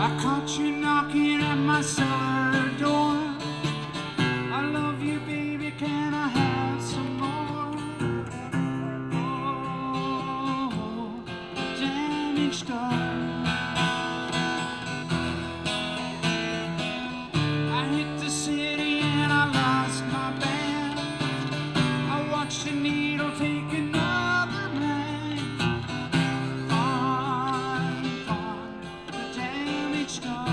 I caught you knocking at my cellar door. I love you, baby, can I have some more? Oh, damaged done. I hit the city and I lost my band. I watched the needle take another man. Fine, the damage done.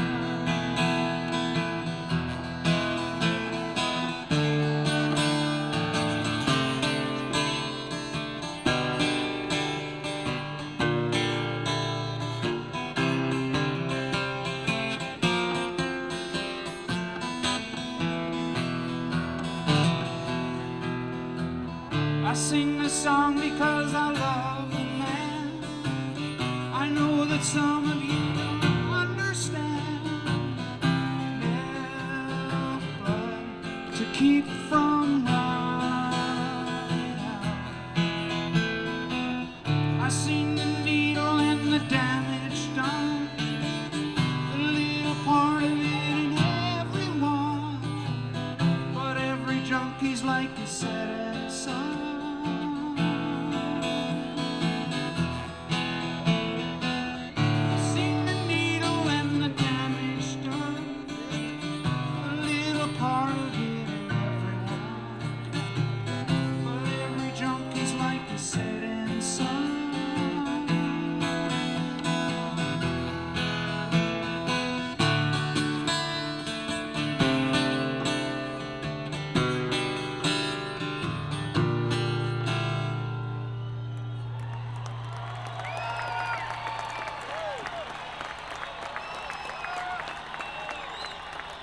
I sing this song because I love the man. I know that some of you don't understand. Yeah, but to keep from running out, I seen the needle and the damage done. A little part of it in everyone, but every junkie's like a setting sun.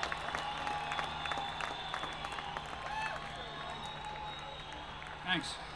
Thanks.